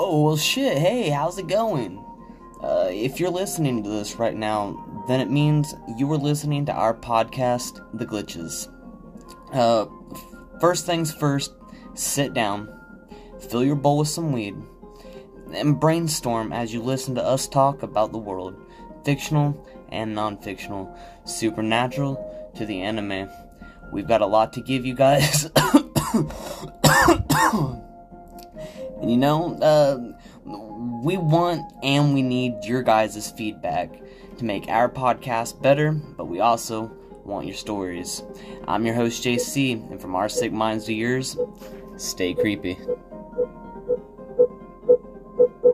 Oh, well, shit, hey, how's it going? If you're listening to this right now, then it means you were listening to our podcast, The Glitches. First things first, sit down, fill your bowl with some weed, and brainstorm as you listen to us talk about the world, fictional and non-fictional, supernatural to the anime. We've got a lot to give you guys. And we want and we need your guys' feedback to make our podcast better, but we also want your stories. I'm your host, JC, and from our sick minds to yours, stay creepy.